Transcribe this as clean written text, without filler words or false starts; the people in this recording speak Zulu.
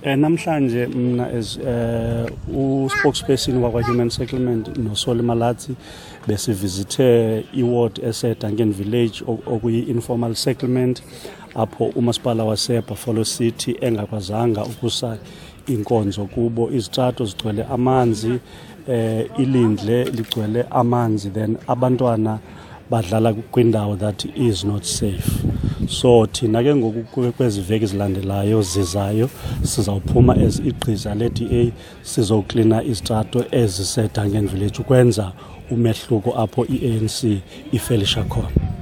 Namhlanje mna as spokesperson wakwa Human Settlement noSoli Malathi besivizithe iward eseDuncan Village okuyi informal settlement apho umasipala waseBuffalo City engakwazanga ukusa inkonzo kubo. Izitrato zigcwele amanzi, ilindle ligcwele amanzi, then abantwana badlala kwindawo that is not safe. So thina ke ngoku kweziveki zilandelayo zizayo sizawuphuma as igqiza le-DA sizoklina izitrato eziseDuncan Village ukwenza umehluko apho i-ANC ifelisha khona.